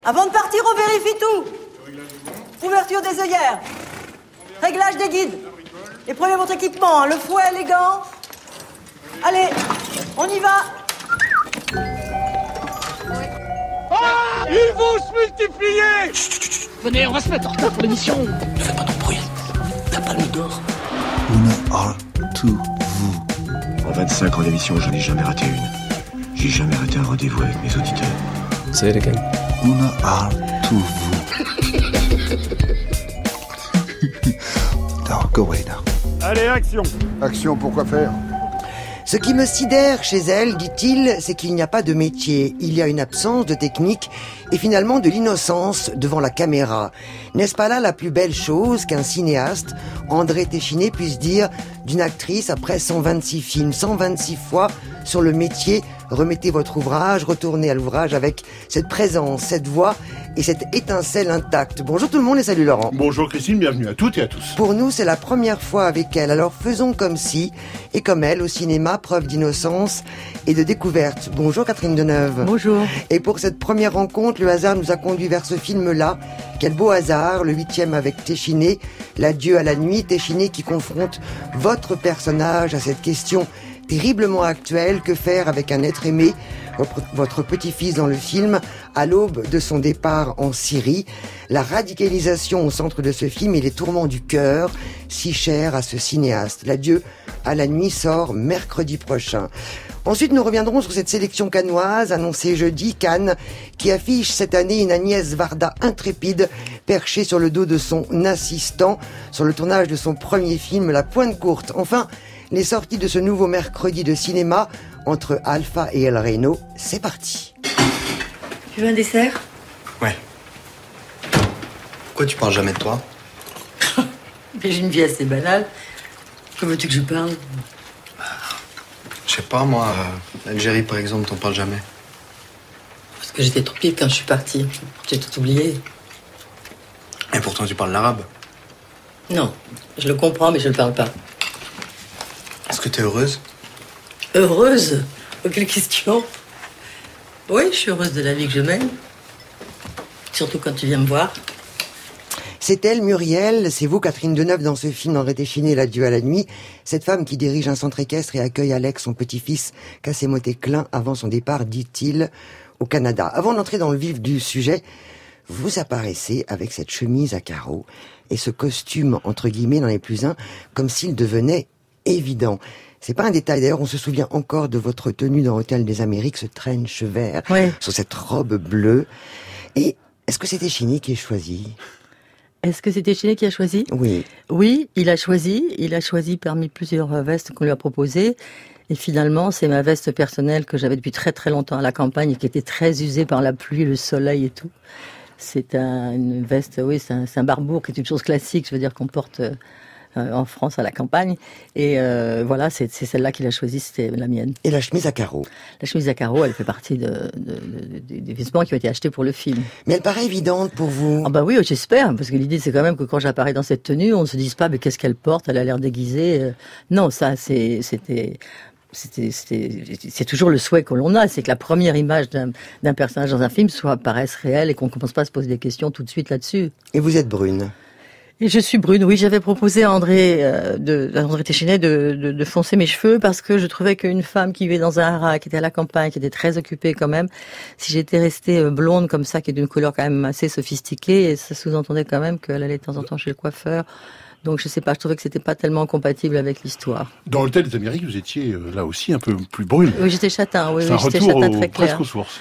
Avant de partir, on vérifie tout. Ouverture des œillères. Réglage des guides. Et prenez votre équipement, hein, le fouet, les gants. Allez, on y va. Ah, ils vont se multiplier. Chut. Venez, on va se mettre en retard pour l'émission. Ne fais pas de bruit. T'as pas le d'or. Una heure to vous. En 25 ans d'émission, j'en ai jamais raté une. J'ai jamais raté un rendez-vous avec mes auditeurs. Say it again. Una heure to vous. Now, go away now. Allez, action. Action, pourquoi faire ? Ce qui me sidère chez elle, dit-il, c'est qu'il n'y a pas de métier. Il y a une absence de technique et finalement de l'innocence devant la caméra. N'est-ce pas là la plus belle chose qu'un cinéaste, André Téchiné, puisse dire d'une actrice après 126 films, 126 fois sur le métier? Remettez votre ouvrage, retournez à l'ouvrage avec cette présence, cette voix et cette étincelle intacte. Bonjour tout le monde et salut Laurent. Bonjour Christine, bienvenue à toutes et à tous. Pour nous, c'est la première fois avec elle, alors faisons comme si, et comme elle, au cinéma, preuve d'innocence et de découverte. Bonjour Catherine Deneuve. Bonjour. Et pour cette première rencontre, le hasard nous a conduit vers ce film-là. Quel beau hasard, le 8e avec Téchiné, l'adieu à la nuit, Téchiné qui confronte votre personnage à cette question terriblement actuelle, que faire avec un être aimé, votre petit-fils dans le film, à l'aube de son départ en Syrie. La radicalisation au centre de ce film et les tourments du cœur, si chers à ce cinéaste. L'adieu à la nuit sort mercredi prochain. Ensuite, nous reviendrons sur cette sélection cannoise annoncée jeudi, Cannes, qui affiche cette année une Agnès Varda intrépide, perchée sur le dos de son assistant, sur le tournage de son premier film, La Pointe Courte. Enfin, les sorties de ce nouveau mercredi de cinéma entre Alpha et El Reno, c'est parti. Tu veux un dessert ? Ouais. Pourquoi tu parles jamais de toi ? Mais j'ai une vie assez banale. Comment veux-tu que je parle ? Je sais pas, moi, l'Algérie par exemple, t'en parles jamais. Parce que j'étais trop petite quand je suis partie. J'ai tout oublié. Et pourtant tu parles l'arabe. Non, je le comprends mais je le parle pas. Est-ce que t'es heureuse ? Heureuse ? Aucune question. Oui, je suis heureuse de la vie que je mène. Surtout quand tu viens me voir. C'est elle, Muriel, c'est vous, Catherine Deneuve, dans ce film André Téchiné, L'adieu à la nuit. Cette femme qui dirige un centre équestre et accueille Alex, son petit-fils, cassé moté clin avant son départ, dit-il, au Canada. Avant d'entrer dans le vif du sujet, vous apparaissez avec cette chemise à carreaux et ce costume, entre guillemets, dans les plus un, comme s'il devenait évident. C'est pas un détail, d'ailleurs, on se souvient encore de votre tenue dans Hôtel des Amériques, ce trench vert, ouais, sur cette robe bleue. Et est-ce que c'était Téchiné qui a choisi ? Est-ce que c'est Téchiné qui a choisi ? Oui. Oui, il a choisi parmi plusieurs vestes qu'on lui a proposées. Et finalement, c'est ma veste personnelle que j'avais depuis très très longtemps à la campagne et qui était très usée par la pluie, le soleil et tout. C'est une veste, oui, c'est un barbour qui est une chose classique, je veux dire qu'on porte en France à la campagne. Et voilà, c'est celle-là qu'il a choisie, c'était la mienne. Et la chemise à carreaux ? La chemise à carreaux, elle fait partie des vêtements qui ont été achetés pour le film. Mais elle paraît évidente pour vous ? Ah bah oui, j'espère, parce que l'idée c'est quand même que quand j'apparais dans cette tenue, on ne se dise pas mais qu'est-ce qu'elle porte, elle a l'air déguisée. Non, ça c'est toujours le souhait que l'on a, c'est que la première image d'un personnage dans un film paraisse réelle et qu'on ne commence pas à se poser des questions tout de suite là-dessus. Et vous êtes brune ? Et je suis brune, oui, j'avais proposé à André Téchiné de foncer mes cheveux parce que je trouvais qu'une femme qui vivait dans un haras, qui était à la campagne, qui était très occupée quand même, si j'étais restée blonde comme ça, qui est d'une couleur quand même assez sophistiquée, ça sous-entendait quand même qu'elle allait de temps en temps chez le coiffeur. Donc je sais pas, je trouvais que c'était pas tellement compatible avec l'histoire. Dans l'Hôtel des Amériques, vous étiez là aussi un peu plus brune. Oui, j'étais châtain, oui, c'est j'étais un retour châtain très clair. presque aux sources.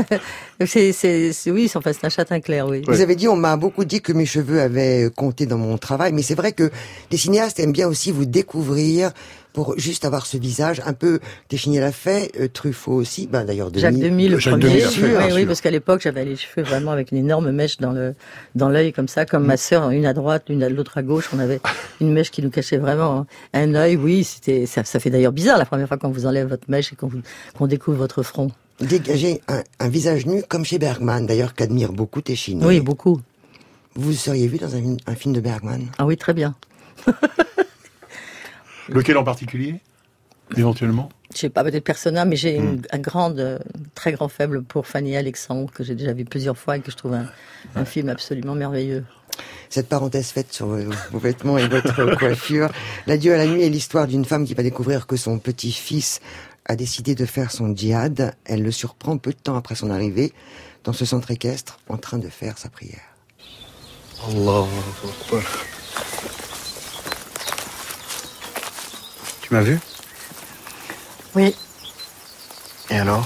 Oui, enfin, c'est un châtain clair, oui. Vous avez dit, on m'a beaucoup dit que mes cheveux avaient compté dans mon travail, mais c'est vrai que les cinéastes aiment bien aussi vous découvrir pour juste avoir ce visage un peu. Téchiné l'a fait, Truffaut aussi, d'ailleurs Jacques Demy, le premier. Oui, oui, parce qu'à l'époque j'avais les cheveux vraiment avec une énorme mèche dans l'œil comme ça, comme ma sœur, une à droite, une à l'autre à gauche. On avait une mèche qui nous cachait vraiment un œil. Oui, ça fait d'ailleurs bizarre la première fois qu'on vous enlève votre mèche et qu'on découvre votre front. Dégager un visage nu comme chez Bergman, d'ailleurs qu'admire beaucoup Téchiné. Oui, beaucoup. Vous seriez vu dans un film de Bergman ? Ah oui, très bien. Lequel en particulier ? Éventuellement ? Je sais pas, peut-être personnel, mais j'ai un très grand faible pour Fanny Alexandre, que j'ai déjà vu plusieurs fois et que je trouve un film absolument merveilleux. Cette parenthèse faite sur vos vêtements et votre coiffure, L'adieu à la nuit est l'histoire d'une femme qui va découvrir que son petit-fils a décidé de faire son djihad. Elle le surprend peu de temps après son arrivée dans ce centre équestre en train de faire sa prière. Allahu Akbar. Tu m'as vu? Oui. Et alors?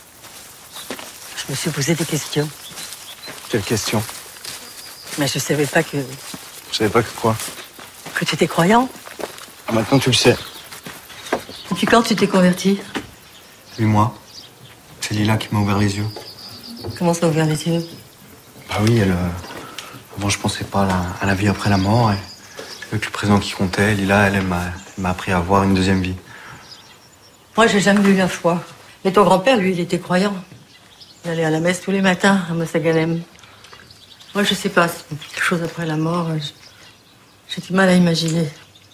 Je me suis posé des questions. Quelle question? Mais je savais pas que... Je savais pas que quoi? Que tu étais croyant. Ah, maintenant tu le sais. Depuis quand tu t'es converti? 8 mois. C'est Lila qui m'a ouvert les yeux. Comment ça a ouvert les yeux? Bah oui, avant je pensais pas à la vie après la mort. Et avec le présent qui comptait, Lila, elle m'a appris à avoir une deuxième vie. Moi, j'ai jamais eu la foi. Mais ton grand-père, lui, il était croyant. Il allait à la messe tous les matins à Mossagalem. Moi, je sais pas, c'est quelque chose après la mort. J'ai du mal à imaginer.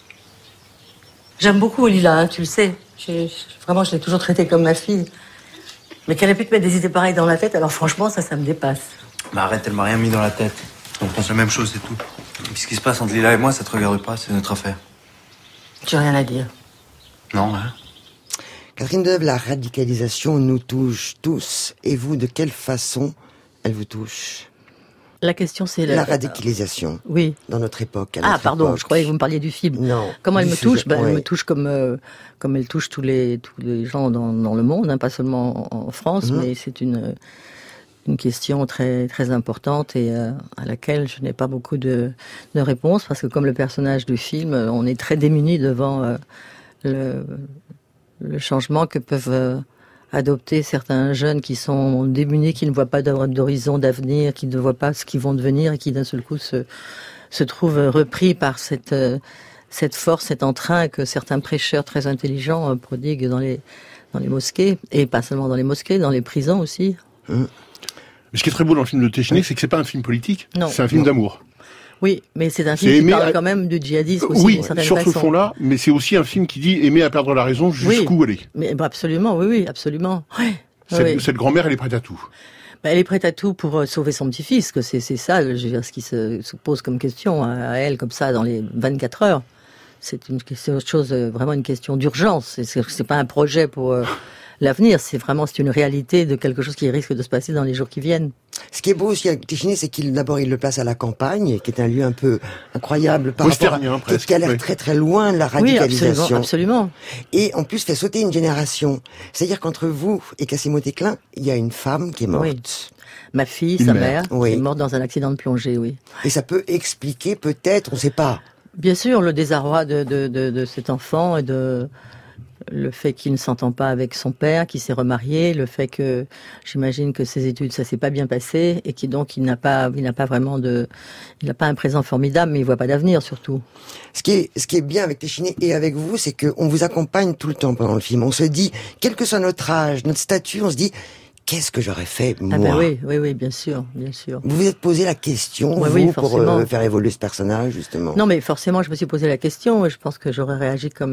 J'aime beaucoup Lila, hein, tu le sais. Vraiment, je l'ai toujours traitée comme ma fille. Mais qu'elle ait pu te mettre des idées pareilles dans la tête, alors franchement, ça me dépasse. Bah arrête, elle m'a rien mis dans la tête. On pense la même chose, c'est tout. Et puis ce qui se passe entre Lila et moi, ça te regarde pas, c'est notre affaire. J'ai rien à dire. Non, hein. Catherine Deneuve, la radicalisation nous touche tous. Et vous, de quelle façon elle vous touche? La question, c'est la radicalisation. Oui. Dans notre époque. Pardon, époque. je croyais que vous me parliez du film. Non. Comment elle me touche? Ouais. Elle me touche comme elle touche tous les gens dans le monde, hein, pas seulement en France, mais c'est une question très très importante et à laquelle je n'ai pas beaucoup de réponses parce que comme le personnage du film, on est très démunis devant le changement que peuvent adopter certains jeunes qui sont démunis, qui ne voient pas d'horizon, d'avenir, qui ne voient pas ce qu'ils vont devenir et qui d'un seul coup se trouvent repris par cette force, cet entrain que certains prêcheurs très intelligents prodiguent dans les mosquées, et pas seulement dans les mosquées, dans les prisons aussi. Mais ce qui est très beau dans le film de Téchiné, c'est que c'est pas un film politique, c'est un film d'amour. Oui, mais c'est un film qui parle quand même du djihadisme aussi, oui, d'une certaine sur façon. ce fond-là, mais c'est aussi un film qui dit aimer à perdre la raison jusqu'où aller. Mais absolument, oui, absolument. Ouais. Cette grand-mère, elle est prête à tout. Elle est prête à tout pour sauver son petit-fils, que c'est ça, je veux dire, ce qui se pose comme question à elle, comme ça, dans les 24 heures. C'est vraiment une question d'urgence. C'est pas un projet pour l'avenir, c'est une réalité de quelque chose qui risque de se passer dans les jours qui viennent. Ce qui est beau aussi avec Téchiné, c'est qu'il le place à la campagne, qui est un lieu un peu incroyable par rapport à, qui a l'air très très loin de la radicalisation. Oui, absolument. Et en plus fait sauter une génération. C'est-à-dire qu'entre vous et Cassimo Teclin, il y a une femme qui est morte. Oui. Ma fille, sa mère, qui est morte dans un accident de plongée, oui. Et ça peut expliquer peut-être, on ne sait pas. Bien sûr, le désarroi de cet enfant et le fait qu'il ne s'entend pas avec son père, qu'il s'est remarié, le fait que j'imagine que ses études ça s'est pas bien passé et qu'il n'a pas un présent formidable, mais il voit pas d'avenir surtout. Ce qui est bien avec Téchiné et avec vous, c'est que on vous accompagne tout le temps pendant le film. On se dit, quel que soit notre âge, notre statut, on se dit, qu'est-ce que j'aurais fait moi? Oui, bien sûr. Vous vous êtes posé la question pour faire évoluer ce personnage justement? Non, mais forcément, je me suis posé la question et je pense que j'aurais réagi comme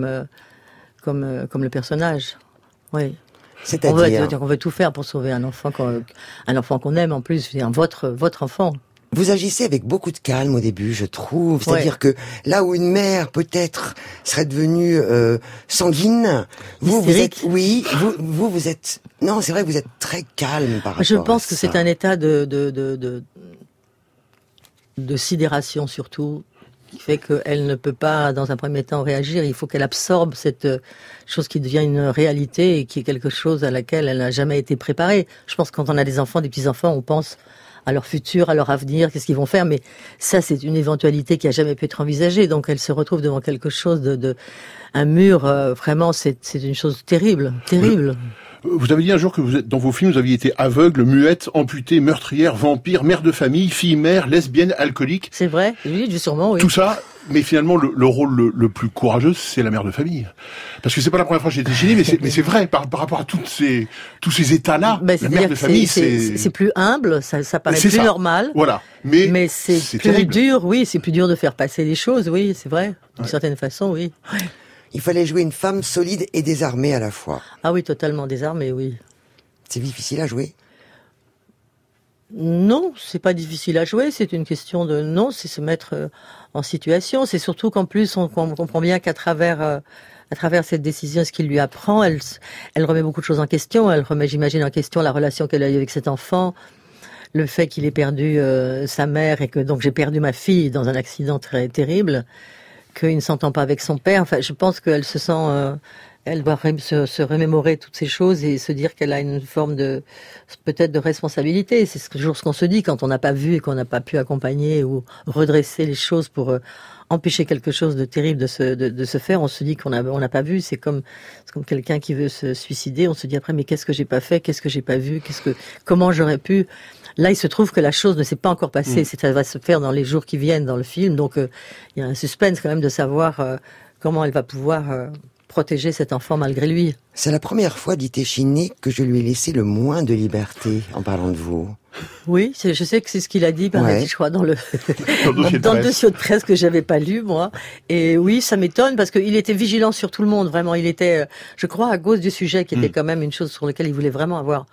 le personnage. Oui. C'est-à-dire on veut tout faire pour sauver un enfant qu'on aime en plus, votre enfant. Vous agissez avec beaucoup de calme au début, je trouve. C'est-à-dire que là où une mère peut-être serait devenue sanguine, vous êtes, vous êtes. Non, c'est vrai que vous êtes très calme par rapport à ça. Je pense que c'est un état de sidération surtout, qui fait qu'elle ne peut pas, dans un premier temps, réagir. Il faut qu'elle absorbe cette chose qui devient une réalité et qui est quelque chose à laquelle elle n'a jamais été préparée. Je pense que quand on a des enfants, des petits-enfants, on pense à leur futur, à leur avenir, qu'est-ce qu'ils vont faire. Mais ça, c'est une éventualité qui a jamais pu être envisagée. Donc, elle se retrouve devant quelque chose un mur. Vraiment, c'est une chose terrible. Vous avez dit un jour que dans vos films, vous aviez été aveugle, muette, amputée, meurtrière, vampire, mère de famille, fille-mère, lesbienne, alcoolique. C'est vrai, oui, sûrement, oui. Tout ça, mais finalement, le rôle le plus courageux, c'est la mère de famille. Parce que c'est pas la première fois que j'ai été gêné, mais c'est vrai, par rapport à tous ces états-là, la mère de famille, c'est plus humble, ça paraît plus normal. Voilà. Mais c'est plus terrible. dur, oui, c'est plus dur de faire passer les choses, oui, c'est vrai. D'une certaine façon, oui. Il fallait jouer une femme solide et désarmée à la fois. Ah oui, totalement désarmée, oui. C'est difficile à jouer? Non, c'est pas difficile à jouer, c'est une question de... Non, c'est se mettre en situation. C'est surtout qu'en plus, on comprend bien qu'à travers cette décision, ce qu'il lui apprend, elle remet beaucoup de choses en question. Elle remet, j'imagine, en question la relation qu'elle a eue avec cet enfant, le fait qu'il ait perdu sa mère et que donc j'ai perdu ma fille dans un accident très terrible, qu'il ne s'entend pas avec son père. Enfin, je pense qu'elle se sent... elle doit se remémorer toutes ces choses et se dire qu'elle a une forme de, peut-être de responsabilité. C'est toujours ce qu'on se dit quand on n'a pas vu et qu'on n'a pas pu accompagner ou redresser les choses pour empêcher quelque chose de terrible de se faire. On se dit qu'on n'a pas vu. C'est comme quelqu'un qui veut se suicider. On se dit après, mais qu'est-ce que j'ai pas fait? Qu'est-ce que j'ai pas vu? Comment j'aurais pu? Là, il se trouve que la chose ne s'est pas encore passée. Ça va se faire dans les jours qui viennent dans le film. Donc, il y a un suspense quand même de savoir comment elle va pouvoir protéger cet enfant malgré lui. C'est la première fois, dit Téchiné, que je lui ai laissé le moins de liberté en parlant de vous. Oui, je sais que c'est ce qu'il a dit, je crois, dans le dossier de presse que j'avais pas lu, moi. Et oui, ça m'étonne parce qu'il était vigilant sur tout le monde, vraiment. Il était, je crois, à cause du sujet qui était quand même une chose sur laquelle il voulait vraiment avoir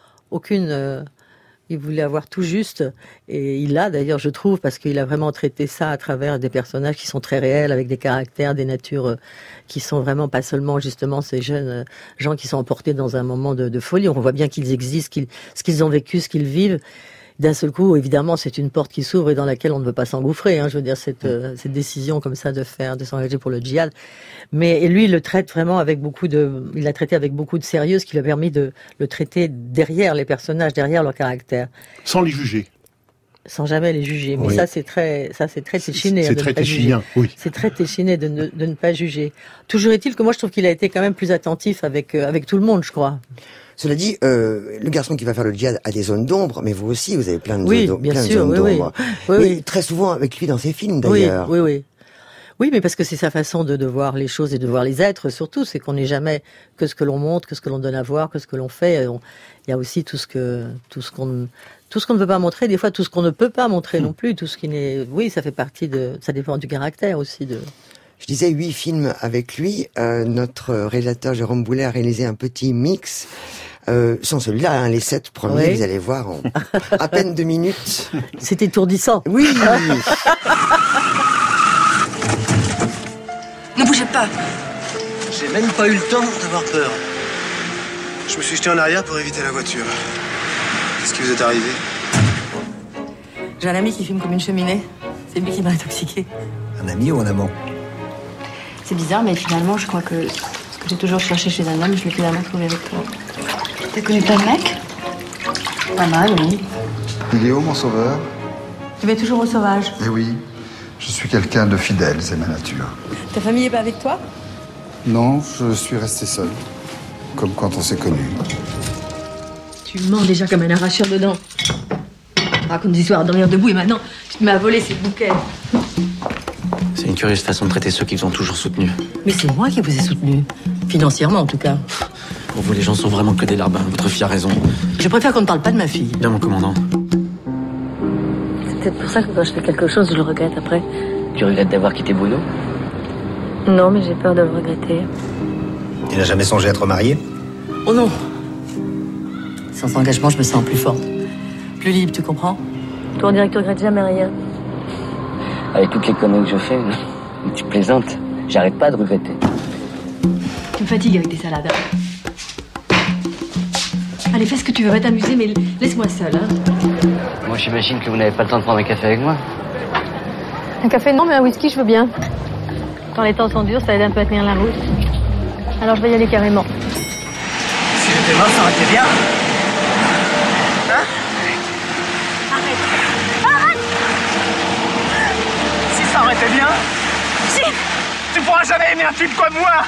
il voulait avoir tout juste, et il l'a d'ailleurs, je trouve, parce qu'il a vraiment traité ça à travers des personnages qui sont très réels, avec des caractères, des natures qui sont vraiment pas seulement justement ces jeunes gens qui sont emportés dans un moment de folie. On voit bien qu'ils existent, ce qu'ils ont vécu, ce qu'ils vivent. D'un seul coup, évidemment, c'est une porte qui s'ouvre et dans laquelle on ne veut pas s'engouffrer. Je veux dire, cette décision comme ça de s'engager pour le djihad. Mais lui, il le traite vraiment il l'a traité avec beaucoup de sérieux, ce qui lui a permis de le traiter derrière les personnages, derrière leur caractère. Sans les juger. Sans jamais les juger. Mais ça, c'est très téchiné. C'est très téchinien, oui. C'est très téchiné de ne pas juger. Toujours est-il que moi, je trouve qu'il a été quand même plus attentif avec tout le monde, je crois. Cela dit, le garçon qui va faire le djihad a des zones d'ombre, mais vous aussi, vous avez plein de zones d'ombre. Oui. Très souvent avec lui dans ses films, d'ailleurs. Oui, mais parce que c'est sa façon de voir les choses et de voir les êtres, surtout. C'est qu'on n'est jamais que ce que l'on montre, que ce que l'on donne à voir, que ce que l'on fait. Il y a aussi tout ce qu'on ne veut pas montrer, des fois tout ce qu'on ne peut pas montrer non plus, tout ce qui n'est... Oui, ça fait partie ça dépend du caractère aussi de... Je disais 8 films avec lui. Notre réalisateur Jérôme Boulet a réalisé un petit mix. Sans celui-là, les 7 premiers, vous allez voir, en à peine 2 minutes. C'est étourdissant. Oui. Ne bougez pas. J'ai même pas eu le temps d'avoir peur. Je me suis jeté en arrière pour éviter la voiture. Qu'est-ce qui vous est arrivé? J'ai un ami qui fume comme une cheminée. C'est lui qui m'a intoxiqué. Un ami ou un amant? C'est bizarre, mais finalement, je crois que ce que j'ai toujours cherché chez un homme, je l'ai finalement trouvé avec toi. T'as connu plein de mecs? Pas mal, oui. Il est où, mon sauveur? Tu vas toujours au sauvage? Eh oui, je suis quelqu'un de fidèle, c'est ma nature. Ta famille est pas avec toi? Non, je suis resté seul. Comme quand on s'est connus. Tu mens déjà comme un arracheur de dents. Raconte des histoires à dormir debout et maintenant, tu te mets à voler ces bouquets. C'est une curieuse façon de traiter ceux qui vous ont toujours soutenu. Mais c'est moi qui vous ai soutenu. Financièrement, en tout cas. Pour vous, les gens sont vraiment que des larbins. Votre fille a raison. Je préfère qu'on ne parle pas de ma fille. Bien, mon commandant. C'est peut-être pour ça que quand je fais quelque chose, je le regrette après. Tu regrettes d'avoir quitté Bruno? Non, mais j'ai peur de le regretter. Tu n'as jamais songé à te remarier? Oh non. Sans engagement, je me sens plus forte. Plus libre, tu comprends? Toi, on dirait que tu regrettes jamais rien. Avec toutes les conneries que je fais, tu plaisantes. J'arrête pas de regretter. Tu me fatigues avec tes salades. Allez, fais ce que tu veux, va t'amuser, mais laisse-moi seule. Moi, j'imagine que vous n'avez pas le temps de prendre un café avec moi. Un café, non, mais un whisky, je veux bien. Quand les temps sont durs, ça aide un peu à tenir la route. Alors, je vais y aller carrément. Si j'étais mort, ça aurait été bien. Hein? Arrête! Si ça aurait été bien. Si! Tu pourras jamais aimer un type comme moi!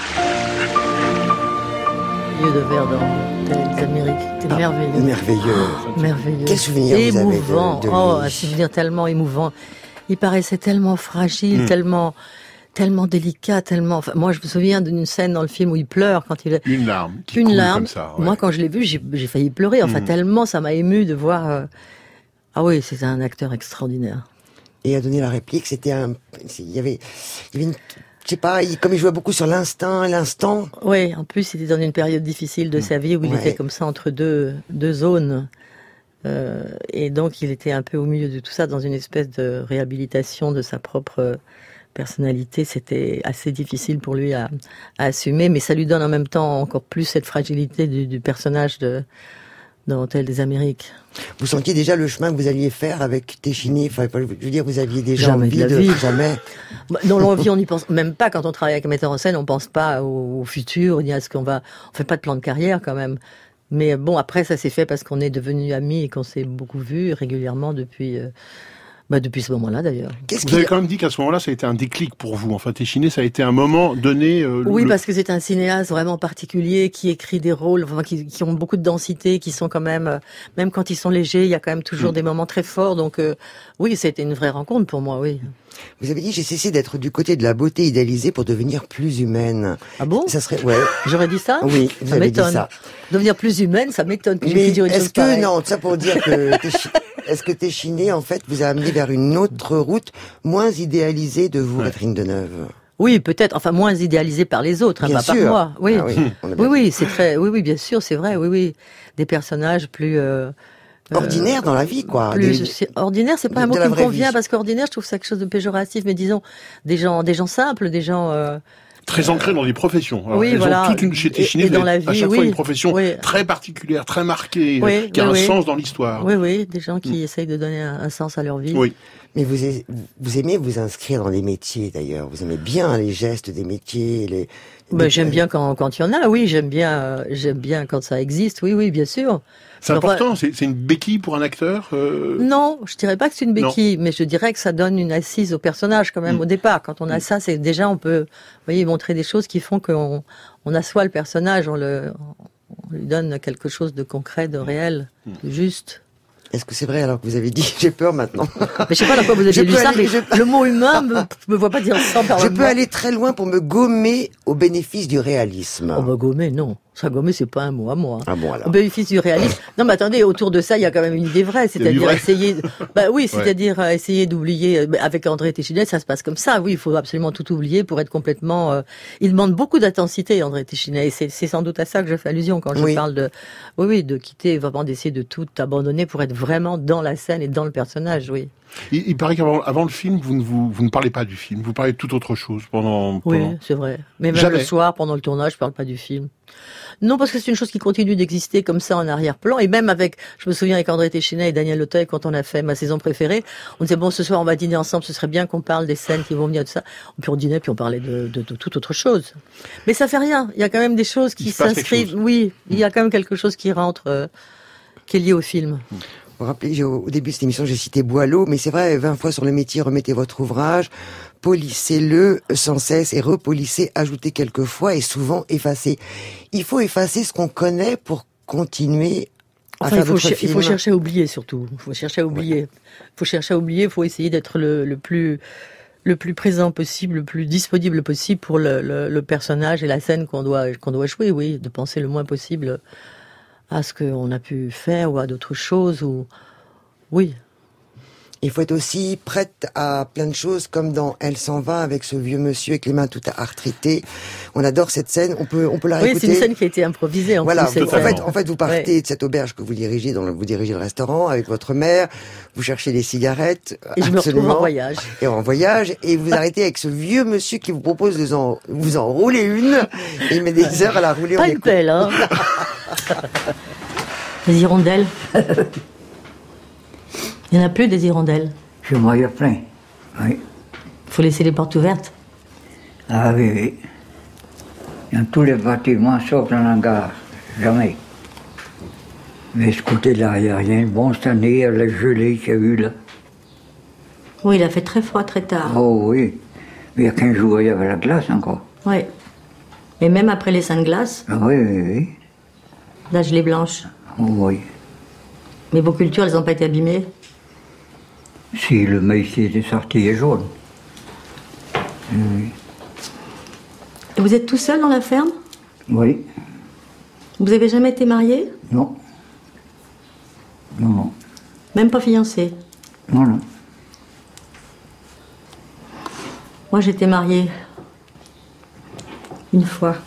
Yeux de verre dans les Amériques. C'était merveilleux. Merveilleux. Quel souvenir émouvant. vous avez de lui? Un souvenir tellement émouvant. Il paraissait tellement fragile, tellement délicat, tellement... Enfin, moi, je me souviens d'une scène dans le film où il pleure quand il... Une larme. Une larme. Comme ça, ouais. Moi, quand je l'ai vu, j'ai failli pleurer. Enfin, tellement ça m'a ému de voir... Ah oui, c'est un acteur extraordinaire. Et à donner la réplique, il y avait une je sais pas, comme il jouait beaucoup sur l'instant. Oui, en plus, il était dans une période difficile de sa vie où il était comme ça entre deux zones. Et donc, il était un peu au milieu de tout ça, dans une espèce de réhabilitation de sa propre personnalité. C'était assez difficile pour lui à assumer, mais ça lui donne en même temps encore plus cette fragilité du personnage dans Hôtel des Amériques. Vous sentiez déjà le chemin que vous alliez faire avec Téchiné? Enfin, je veux dire, vous aviez déjà envie de... Jamais. Dans l'envie, on n'y pense même pas. Quand on travaille avec un metteur en scène, on pense pas au futur, ni à ce qu'on va... On fait pas de plan de carrière, quand même. Mais bon, après, ça s'est fait parce qu'on est devenus amis et qu'on s'est beaucoup vus régulièrement depuis ce moment-là, d'ailleurs. Vous avez quand même dit qu'à ce moment-là, ça a été un déclic pour vous. Enfin, Téchiné, ça a été un moment donné... Oui, parce que c'est un cinéaste vraiment particulier qui écrit des rôles qui ont beaucoup de densité, qui sont quand même quand ils sont légers, il y a quand même toujours des moments très forts. Donc oui, c'était une vraie rencontre pour moi, oui. Vous avez dit, j'ai cessé d'être du côté de la beauté idéalisée pour devenir plus humaine. Ah bon? Ça serait, ouais. J'aurais dit ça? Oui, vous avez dit ça. Devenir plus humaine, ça m'étonne. Mais est-ce que, non, ça pour dire que, est-ce que Téchiné, en fait, vous a amené vers une autre route moins idéalisée de vous, Catherine Deneuve? Oui, peut-être. Enfin, moins idéalisée par les autres, pas par moi. Oui. Ah oui, c'est très, oui, bien sûr, c'est vrai, oui. Des personnages plus, ordinaire dans la vie, quoi. Ordinaire, c'est pas un mot qui me convient, parce qu'ordinaire, je trouve ça quelque chose de péjoratif, mais disons, des gens simples, des gens... très ancrés dans des professions. Alors, oui, voilà. Chez Téchiné, vous avez à chaque fois une profession très particulière, très marquée, qui a un sens dans l'histoire. Oui, des gens qui essayent de donner un sens à leur vie. Oui. Mais vous aimez vous inscrire dans des métiers, d'ailleurs. Vous aimez bien les gestes des métiers, j'aime bien quand il y en a, oui, j'aime bien quand ça existe, oui, bien sûr. C'est important, c'est une béquille pour un acteur Non, je dirais pas que c'est une béquille, mais je dirais que ça donne une assise au personnage quand même au départ. Quand on a ça, c'est déjà on peut, montrer des choses qui font qu'on assoit le personnage, on lui donne quelque chose de concret, de réel, de juste. Est-ce que c'est vrai alors que vous avez dit j'ai peur maintenant? Mais je sais pas dans quoi vous avez lu ça, mais le mot humain me voit pas dire ça par Je peux aller très loin pour me gommer au bénéfice du réalisme. Oh bah gommer, non. Ça, gommer, c'est pas un mot à moi. Ah bon, alors. Au bénéfice du réalisme. Non, mais attendez, autour de ça, il y a quand même une idée vraie. C'est-à-dire essayer, essayer d'oublier, avec André Téchiné, ça se passe comme ça. Oui, il faut absolument tout oublier pour être complètement, il demande beaucoup d'intensité, André Téchiné. Et c'est sans doute à ça que je fais allusion quand je parle de quitter, vraiment d'essayer de tout abandonner pour être vraiment dans la scène et dans le personnage, oui. Il paraît qu'avant le film, vous ne parlez pas du film. Vous parlez de toute autre chose pendant... Oui, c'est vrai. Mais même le soir, pendant le tournage, je parle pas du film. Non, parce que c'est une chose qui continue d'exister comme ça en arrière-plan. Et même je me souviens avec André Téchiné et Daniel Auteuil, quand on a fait Ma saison préférée, on disait, bon, ce soir, on va dîner ensemble, ce serait bien qu'on parle des scènes qui vont venir, de ça. Puis on dînait, puis on parlait de toute autre chose. Mais ça fait rien. Il y a quand même des choses qui s'inscrivent. Oui, il y a quand même quelque chose qui rentre, qui est lié au film. Vous vous rappelez, au début de cette émission, j'ai cité Boileau, mais c'est vrai, 20 fois sur le métier, remettez votre ouvrage, polissez-le sans cesse et repolissez, ajoutez quelques fois et souvent effacez. Il faut effacer ce qu'on connaît pour continuer à faire d'autres films. Il faut chercher à oublier surtout. Il faut chercher à oublier. Il faut essayer d'être le plus présent possible, le plus disponible possible pour le personnage et la scène qu'on doit jouer, oui, de penser le moins possible à ce qu'on a pu faire ou à d'autres choses, oui. Il faut être aussi prête à plein de choses, comme dans Elle s'en va, avec ce vieux monsieur avec les mains toutes arthritées. On adore cette scène, on peut la réécouter. Oui, c'est une scène qui a été improvisée. En fait, vous partez de cette auberge que vous dirigez, vous dirigez le restaurant avec votre mère, vous cherchez des cigarettes. Et je me retrouve en voyage. Et vous arrêtez avec ce vieux monsieur qui vous propose de vous en rouler une, et il met des heures à la rouler. Pas une pelle, hein. Les hirondelles. Il n'y en a plus des hirondelles. Chez moi, il y a plein. Oui. Il faut laisser les portes ouvertes. Ah oui. Dans tous les bâtiments, sauf dans l'hangar. Jamais. Mais ce côté-là, il n'y a rien. Bon, cette année, il y a la gelée qu'il y a eu là. Oui, il a fait très froid très tard. Oh oui. Mais il y a 15 jours, il y avait la glace encore. Oui. Mais même après les seins de glace. Ah oui. La gelée blanche. Oh oui. Mais vos cultures, elles n'ont pas été abîmées? Si, le maïs était sorti, il est jaune. Oui. Et vous êtes tout seul dans la ferme? Oui. Vous avez jamais été marié? Non. Non. Même pas fiancé? Non. Moi, j'étais mariée Une fois.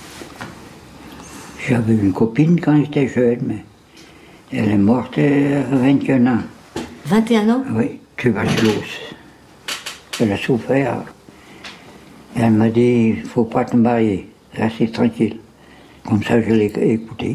J'avais une copine quand j'étais jeune, mais elle est morte à 21 ans. 21 ans? Oui, tuberculose. Elle a souffert. Elle m'a dit, il ne faut pas te marier, reste tranquille. Comme ça, je l'ai écouté.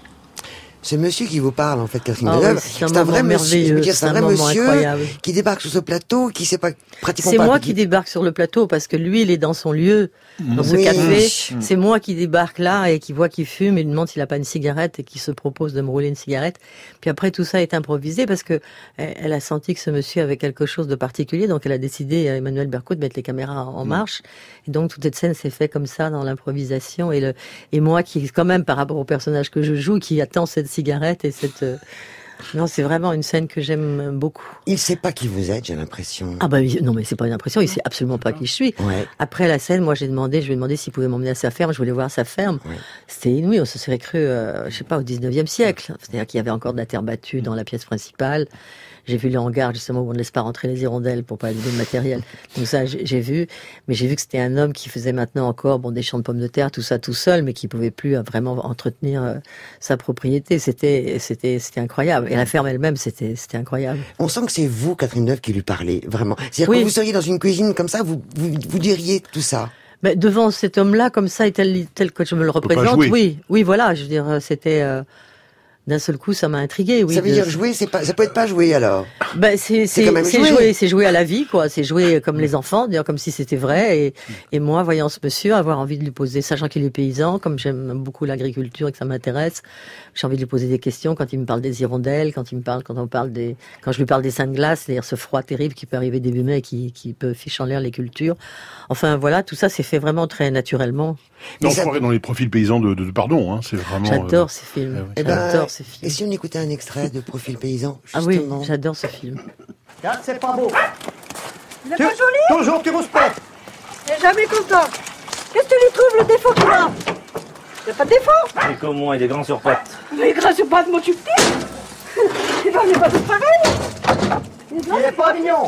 Ce monsieur qui vous parle, en fait, Catherine Deneuve, c'est un vrai monsieur, c'est un vrai monsieur incroyable. Qui débarque sur ce plateau, qui sait pas pratiquement pas. C'est moi qui qui débarque sur le plateau parce que lui, il est dans son lieu, dans ce café. C'est moi qui débarque là et qui voit qu'il fume et lui demande s'il a pas une cigarette et qui se propose de me rouler une cigarette. Puis après, tout ça est improvisé parce que elle a senti que ce monsieur avait quelque chose de particulier, donc elle a décidé, Emmanuel Berco, de mettre les caméras en marche. Et donc toute cette scène s'est faite comme ça dans l'improvisation et moi qui, quand même, par rapport au personnage que je joue, qui attend cette cigarette et cette... Non, c'est vraiment une scène que j'aime beaucoup. Il sait pas qui vous êtes, j'ai l'impression. Ah non, mais c'est pas une impression, il sait absolument pas qui je suis. Ouais. Après la scène, moi je lui ai demandé s'il pouvait m'emmener à sa ferme, je voulais voir sa ferme. Ouais. C'était inouï, on se serait cru, je sais pas, au 19e siècle. C'est-à-dire qu'il y avait encore de la terre battue dans la pièce principale. J'ai vu le hangar, justement, où on ne laisse pas rentrer les hirondelles pour pas abîmer le matériel. Donc ça, j'ai vu. Mais j'ai vu que c'était un homme qui faisait maintenant encore, des champs de pommes de terre, tout ça tout seul, mais qui pouvait plus vraiment entretenir sa propriété. C'était incroyable. Et la ferme elle-même, c'était incroyable. On sent que c'est vous, Catherine Deneuve, qui lui parlez, vraiment. C'est-à-dire que vous seriez dans une cuisine comme ça, vous diriez tout ça. Mais devant cet homme-là, comme ça, et tel que je me le représente, oui, voilà. Je veux dire, c'était... D'un seul coup, ça m'a intrigué. Oui, ça veut dire jouer, ça peut être pas jouer alors. C'est quand même jouer. C'est jouer à la vie, quoi. C'est jouer comme les enfants, dire comme si c'était vrai. Et moi, voyant ce monsieur, avoir envie de lui poser, sachant qu'il est paysan, comme j'aime beaucoup l'agriculture et que ça m'intéresse, j'ai envie de lui poser des questions quand il me parle des hirondelles, quand je lui parle des seins de glace, c'est-à-dire ce froid terrible qui peut arriver début mai, qui peut ficher en l'air les cultures. Enfin voilà, tout ça s'est fait vraiment très naturellement. Non, on croirait dans les profils paysans de Pardon, hein, c'est vraiment... J'adore ces films. J'adore ces films. Et si on écoutait un extrait de Profil paysan, justement? Ah oui, j'adore ce film. Regarde, c'est pas beau. Il est pas joli? Toujours, tu respectes. Il est jamais content. Qu'est-ce que tu lui trouves, le défaut qu'il a? Il n'y a pas de défaut? Il est comme moi, il est grand sur pattes. Il est grand sur pattes, moi je suis petit. Il n'est pas tout pareil. Il est pas mignon.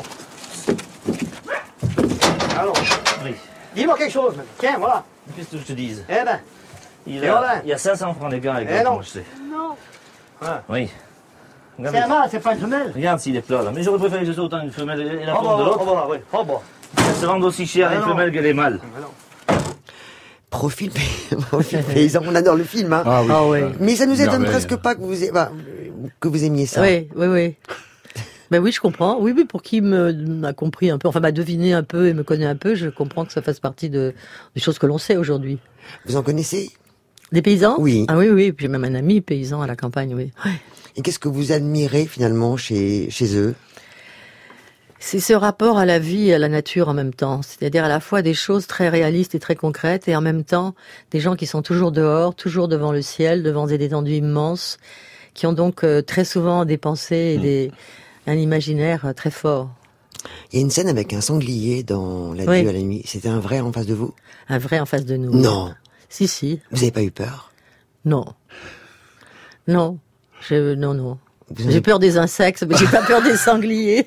Alors, oui. Dis-moi quelque chose, même. Tiens, voilà. Qu'est-ce que je te dise? Eh ben. Il y a 500 francs d'écart avec moi, je sais. Non. Ah. Oui. C'est un mâle, c'est pas une femelle. Regarde s'il est plat là. Mais j'aurais préféré que ce soit autant une femelle et la forme de l'autre. Oh bah, oui. Oh bah. Elles se vendent aussi cher les femelles que les mâles. Profil paysan, on adore le film, hein. Ah oui. Ah, oui. Mais ça nous étonne presque pas que vous aimiez ça. Oui. Ben oui, je comprends. Oui, pour qui m'a compris un peu, enfin m'a deviné un peu et me connaît un peu, je comprends que ça fasse partie des choses que l'on sait aujourd'hui. Vous en connaissez? Des paysans? Oui. Ah oui. J'ai même un ami paysan à la campagne, oui. Ouais. Et qu'est-ce que vous admirez finalement chez eux? C'est ce rapport à la vie et à la nature en même temps. C'est-à-dire à la fois des choses très réalistes et très concrètes et en même temps des gens qui sont toujours dehors, toujours devant le ciel, devant des étendues immenses, qui ont donc très souvent des pensées et un imaginaire très fort. Il y a une scène avec un sanglier dans L'Adieu à la nuit. C'était un vrai en face de vous? Un vrai en face de nous. Non. Si. Vous n'avez pas eu peur? Non. Non. J'ai peur des insectes, mais j'ai pas peur des sangliers.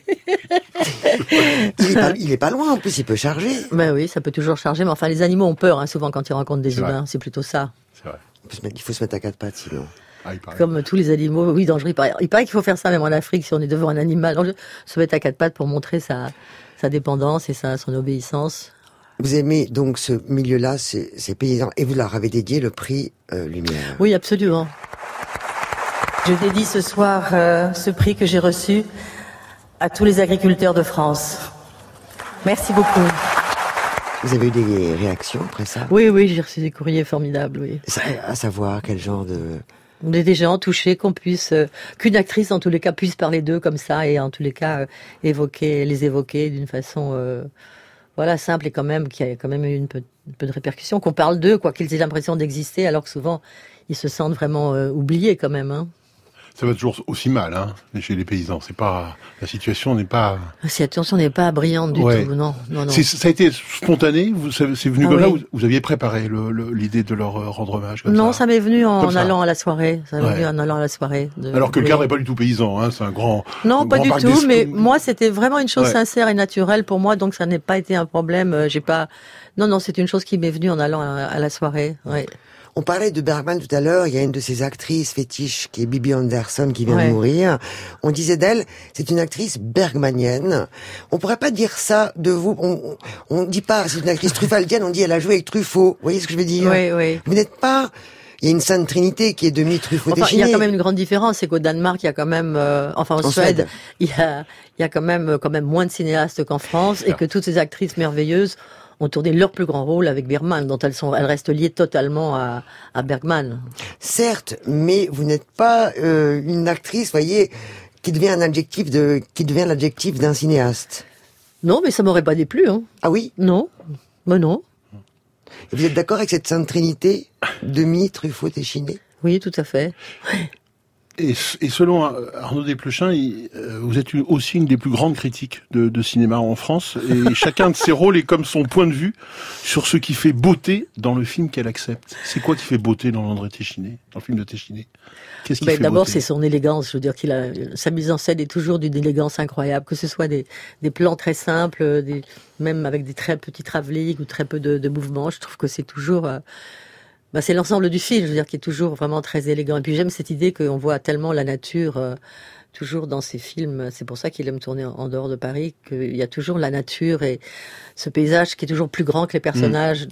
Il est pas loin, en plus, il peut charger. Ben oui, ça peut toujours charger, mais enfin, les animaux ont peur, souvent, quand ils rencontrent des humains. C'est plutôt ça. C'est vrai. Il faut se mettre à quatre pattes, sinon. Comme tous les animaux, oui, dangereux. Il paraît qu'il faut faire ça, même en Afrique, si on est devant un animal dangereux, se mettre à quatre pattes pour montrer sa dépendance et son obéissance. Vous aimez donc ce milieu-là, ces paysans, et vous leur avez dédié le prix Lumière. Oui, absolument. Je dédie ce soir ce prix que j'ai reçu à tous les agriculteurs de France. Merci beaucoup. Vous avez eu des réactions après ça? Oui, j'ai reçu des courriers formidables, oui. À savoir, quel genre de... On est des gens touchés qu'une actrice en tous les cas puisse parler d'eux comme ça et en tous les cas les évoquer d'une façon simple et quand même qui a quand même eu un peu de répercussion, qu'on parle d'eux, quoi qu'ils aient l'impression d'exister alors que souvent ils se sentent vraiment oubliés quand même, hein. Ça va toujours aussi mal, hein, chez les paysans. La situation n'est pas... La situation n'est pas brillante du tout, non. Ça a été spontané, c'est venu comme là, vous aviez préparé l'idée de leur rendre hommage comme non, ça. ça m'est venu en allant à la soirée. Alors que le cadre n'est pas du tout paysan, hein, c'est un grand... Non, pas du tout, mais moi, c'était vraiment une chose sincère et naturelle pour moi, donc ça n'a pas été un problème. Non, c'est une chose qui m'est venue en allant à la soirée, ouais. On parlait de Bergman tout à l'heure, il y a une de ses actrices fétiches qui est Bibi Andersson qui vient de mourir. On disait d'elle, c'est une actrice bergmanienne. On pourrait pas dire ça de vous, on dit pas c'est une actrice truffaldienne, on dit elle a joué avec Truffaut. Vous voyez ce que je veux dire? Oui. Vous n'êtes pas... Il y a une sainte trinité qui est demi-Truffaut-Téchiné. Il y a quand même une grande différence, c'est qu'au Danemark, il y a quand même, en Suède, il y a quand même moins de cinéastes qu'en France, et que toutes ces actrices merveilleuses ont tourné leur plus grand rôle avec Bergman, dont elles restent liées totalement à Bergman. Certes, mais vous n'êtes pas une actrice, voyez, qui devient l'adjectif d'un cinéaste. Non, mais ça m'aurait pas déplu, hein. Ah oui? Non. Ben non. Et vous êtes d'accord avec cette sainte trinité, demi-Truffaut-Téchiné? Oui, tout à fait. Et selon Arnaud Desplechin, vous êtes aussi une des plus grandes critiques de cinéma en France, et chacun de ses rôles est comme son point de vue sur ce qui fait beauté dans le film qu'elle accepte. C'est quoi qui fait beauté dans l'André Téchiné, dans le film de Téchiné? Qu'est-ce qui fait d'abord, beauté? c'est son élégance. Je veux dire sa mise en scène est toujours d'une élégance incroyable, que ce soit des plans très simples, même avec des très petits travelling ou très peu de mouvements. Je trouve que c'est toujours... c'est l'ensemble du film, je veux dire, qui est toujours vraiment très élégant. Et puis j'aime cette idée qu'on voit tellement la nature toujours dans ses films. C'est pour ça qu'il aime tourner en dehors de Paris, qu'il y a toujours la nature et ce paysage qui est toujours plus grand que les personnages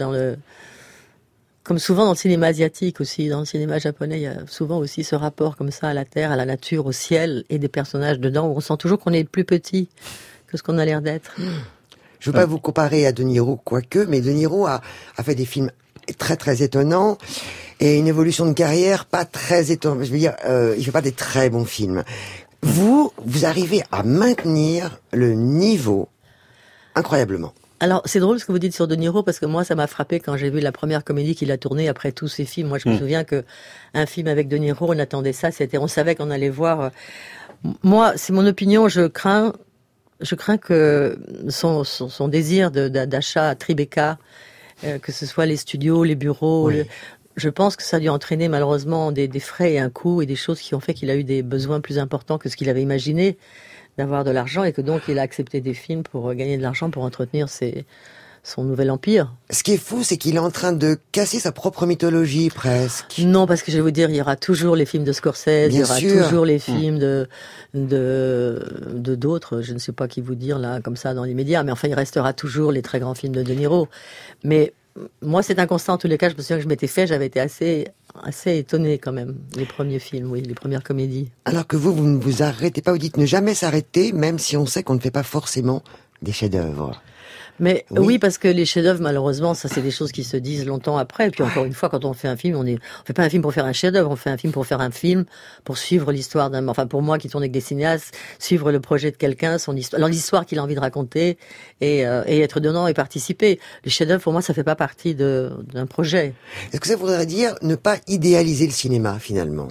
comme souvent dans le cinéma asiatique aussi, dans le cinéma japonais, il y a souvent aussi ce rapport comme ça à la terre, à la nature, au ciel et des personnages dedans où on sent toujours qu'on est plus petit que ce qu'on a l'air d'être. Je veux pas vous comparer à De Niro, quoique, mais De Niro a fait des films très très étonnant et une évolution de carrière pas très étonnante. Je veux dire, il fait pas des très bons films. Vous arrivez à maintenir le niveau incroyablement. Alors, c'est drôle ce que vous dites sur De Niro, parce que moi, ça m'a frappé quand j'ai vu la première comédie qu'il a tournée après tous ses films. Moi, je me souviens que un film avec De Niro, on attendait ça, on savait qu'on allait voir. Moi, c'est mon opinion, je crains que son désir d'achat à Tribeca, que ce soit les studios, les bureaux, je pense que ça a dû entraîner malheureusement des frais et un coût et des choses qui ont fait qu'il a eu des besoins plus importants que ce qu'il avait imaginé d'avoir de l'argent, et que donc il a accepté des films pour gagner de l'argent pour entretenir son nouvel empire. Ce qui est fou, c'est qu'il est en train de casser sa propre mythologie, presque. Non, parce que je vais vous dire, il y aura toujours les films de Scorsese, il y aura toujours les films de d'autres, je ne sais pas qui vous dire là, comme ça, dans les médias, mais enfin, il restera toujours les très grands films de Niro. Mais moi, c'est un constat en tous les cas. Je me souviens que je m'étais fait, j'avais été assez étonnée quand même, les premiers films, les premières comédies. Alors que vous ne vous arrêtez pas, vous dites ne jamais s'arrêter, même si on sait qu'on ne fait pas forcément des chefs-d'œuvre. Mais oui, parce que les chefs-d'œuvre, malheureusement, ça c'est des choses qui se disent longtemps après. Et puis encore une fois, quand on fait un film, on fait pas un film pour faire un chef-d'œuvre, on fait un film pour faire un film, pour suivre l'histoire d'un. Enfin, pour moi qui tourne avec des cinéastes, suivre le projet de quelqu'un, son histoire, l'histoire qu'il a envie de raconter, et être dedans et participer. Les chefs-d'œuvre, pour moi, ça fait pas partie d'un projet. Est-ce que ça voudrait dire ne pas idéaliser le cinéma finalement?